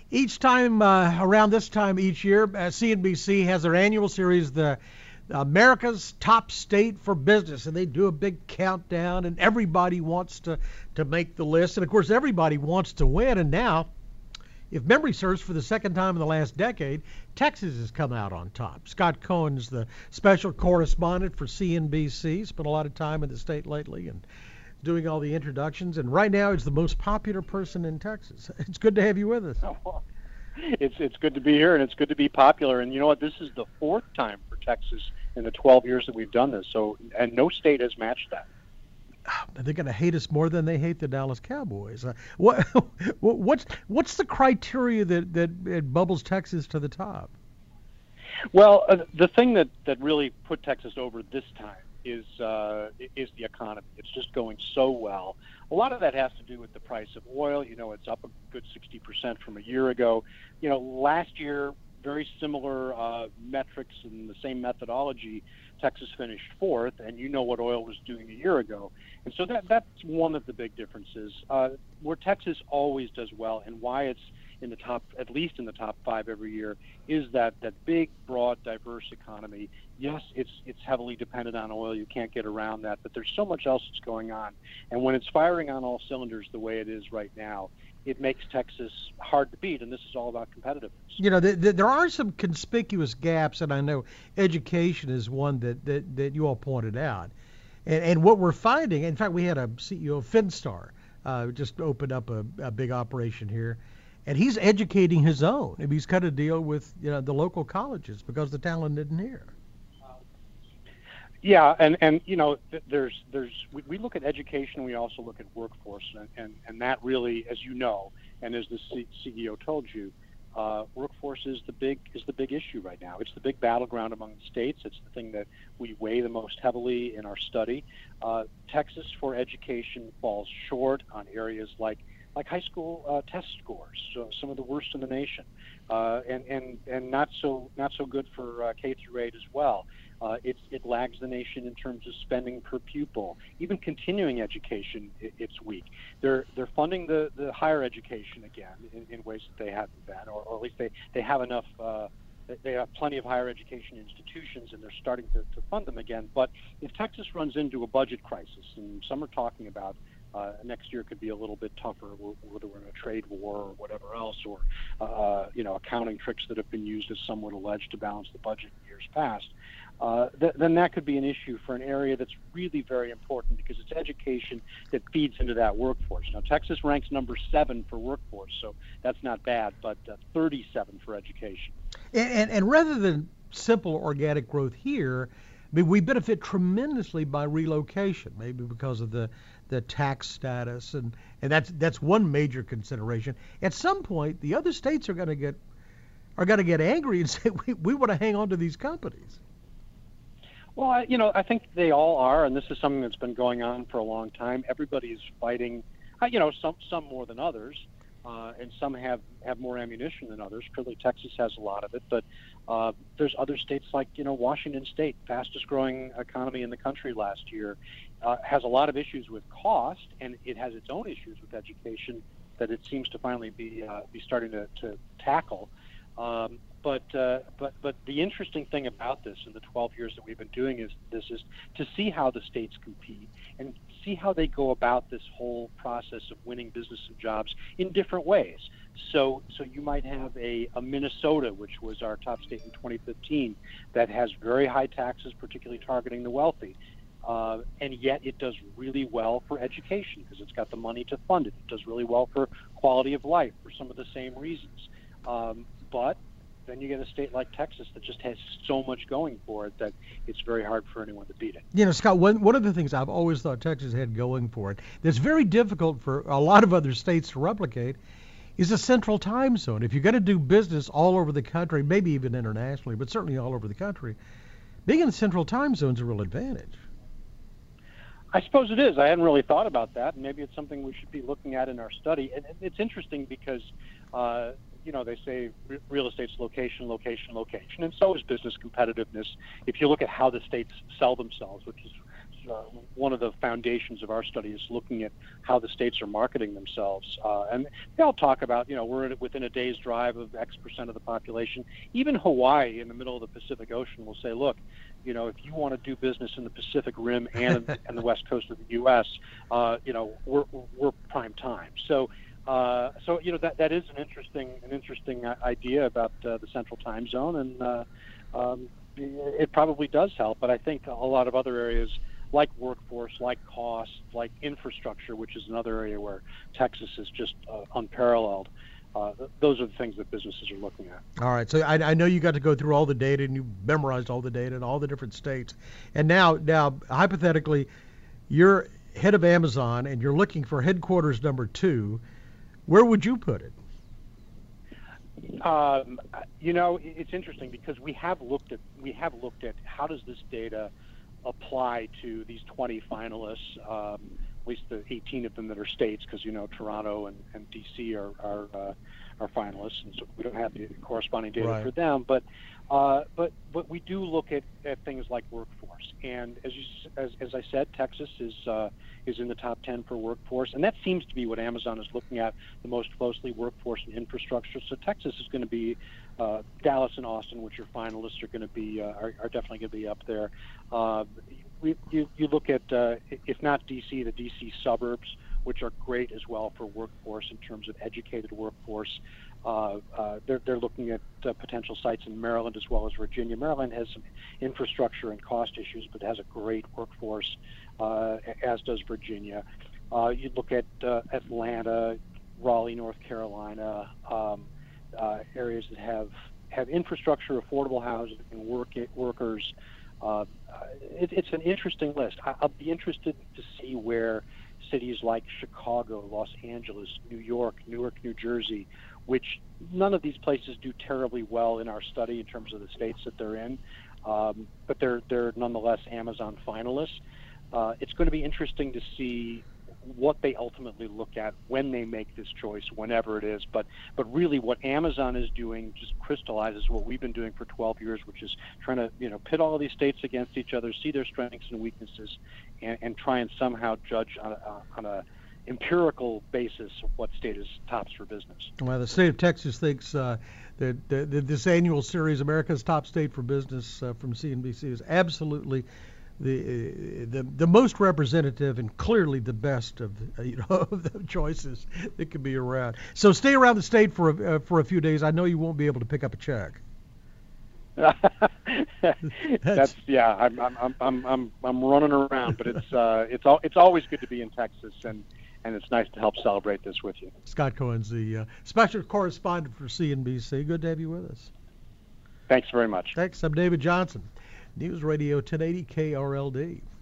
Each time around this time each year, CNBC has their annual series, the America's Top State for Business, and they do a big countdown, and everybody wants to make the list, and of course everybody wants to win. And now, if memory serves, for the second time in the last decade, Texas has come out on top. Scott Cohen's the special correspondent for CNBC. Spent a lot of time in the state lately and doing all the introductions, and right now he's the most popular person in Texas. It's good to have you with us. Oh, it's good to be here, and it's good to be popular. And you know what? This is the fourth time for Texas in the 12 years that we've done this. So, and no state has matched that. They're going to hate us more than they hate the Dallas Cowboys. What's the criteria that bubbles Texas to the top? Well, the thing that really put Texas over this time is the economy. It's just going so well. A lot of that has to do with the price of oil. You know, it's up a good 60% from a year ago. You know, last year, very similar metrics and the same methodology, Texas finished fourth, and you know what oil was doing a year ago. And so that's one of the big differences. Where Texas always does well, and why it's in the top, at least in the top five every year, is that big, broad, diverse economy. Yes, it's heavily dependent on oil. You can't get around that, but there's so much else that's going on. And when it's firing on all cylinders the way it is right now, it makes Texas hard to beat, and this is all about competitiveness. You know, there are some conspicuous gaps, and I know education is one that you all pointed out. And what we're finding, in fact, we had a CEO of Finstar just opened up a big operation here, and he's educating his own. And he's cut a deal with the local colleges because the talent isn't here. Yeah, and you know, we look at education. We also look at workforce, and that really, as you know, and as the CEO told you, workforce is the big issue right now. It's the big battleground among the states. It's the thing that we weigh the most heavily in our study. Texas for education falls short on areas like high school test scores, so some of the worst in the nation, and not so good for K through 8 as well. It lags the nation in terms of spending per pupil. Even continuing education, it's weak. They're funding the higher education again in ways that they haven't been, or at least they have enough. They have plenty of higher education institutions, and they're starting to fund them again. But if Texas runs into a budget crisis, and some are talking about next year could be a little bit tougher, whether we're in a trade war or whatever else, or accounting tricks that have been used, as some would allege, to balance the budget in years past, then that could be an issue for an area that's really very important, because it's education that feeds into that workforce. Now, Texas ranks number 7 for workforce, so that's not bad, but 37 for education. And rather than simple organic growth here, I mean, we benefit tremendously by relocation, maybe because of the tax status, and that's one major consideration. At some point, the other states are going to get angry and say we want to hang on to these companies. Well, I think they all are, and this is something that's been going on for a long time. Everybody is fighting, some more than others, and some have more ammunition than others. Clearly, Texas has a lot of it, but there's other states like, Washington State, fastest growing economy in the country last year, has a lot of issues with cost, and it has its own issues with education that it seems to finally be starting to tackle. But the interesting thing about this in the 12 years that we've been doing is to see how the states compete and see how they go about this whole process of winning business and jobs in different ways. So you might have a Minnesota, which was our top state in 2015, that has very high taxes, particularly targeting the wealthy. And yet it does really well for education because it's got the money to fund it. It does really well for quality of life for some of the same reasons. But then you get a state like Texas that just has so much going for it that it's very hard for anyone to beat it. Scott, one of the things I've always thought Texas had going for it that's very difficult for a lot of other states to replicate is a central time zone. If you're going to do business all over the country, maybe even internationally, but certainly all over the country, being in the central time zone is a real advantage. I suppose it is. I hadn't really thought about that, and maybe it's something we should be looking at in our study. And it's interesting because, they say real estate's location, location, location, and so is business competitiveness. If you look at how the states sell themselves, which is one of the foundations of our study is looking at how the states are marketing themselves. And they all talk about, we're within a day's drive of X percent of the population. Even Hawaii in the middle of the Pacific Ocean will say, look, if you want to do business in the Pacific Rim and the west coast of the U.S., we're prime time. So that is an interesting idea about the Central Time Zone, and it probably does help. But I think a lot of other areas, like workforce, like cost, like infrastructure, which is another area where Texas is just unparalleled. Those are the things that businesses are looking at. All right. So I know you got to go through all the data, and you memorized all the data in all the different states. And now hypothetically, you're head of Amazon, and you're looking for headquarters number 2. Where would you put it? It's interesting because we have looked at how does this data apply to these 20 finalists, at least the 18 of them that are states, because Toronto and DC are finalists, and so we don't have the corresponding data for them. But we do look at things like workforce, and as I said, Texas is in the top 10 for workforce, and that seems to be what Amazon is looking at the most closely: workforce and infrastructure. So Texas is going to be Dallas and Austin, which are finalists, are going to be are definitely going to be up there. You look at if not DC, the DC suburbs, which are great as well for workforce in terms of educated workforce. They're looking at potential sites in Maryland as well as Virginia. Maryland has some infrastructure and cost issues, but has a great workforce, as does Virginia. You look at Atlanta, Raleigh, North Carolina, areas that have infrastructure, affordable housing, and workers. It's an interesting list. I'll be interested to see where cities like Chicago, Los Angeles, New York, Newark, New Jersey, which none of these places do terribly well in our study in terms of the states that they're in, but they're nonetheless Amazon finalists. It's going to be interesting to see what they ultimately look at when they make this choice, whenever it is. But really what Amazon is doing just crystallizes what we've been doing for 12 years, which is trying to pit all of these states against each other, see their strengths and weaknesses, and try and somehow judge on a empirical basis of what state is tops for business. Well, the state of Texas thinks that this annual series, America's Top State for Business, from CNBC, is absolutely the most representative and clearly the best of of the choices that could be around. So stay around the state for a few days. I know you won't be able to pick up a check. That's I'm running around, but it's always good to be in Texas, and it's nice to help celebrate this with you. Scott Cohen's the special correspondent for CNBC. Good to have you with us. Thanks very much. Thanks. I'm David Johnson. News Radio 1080 KRLD.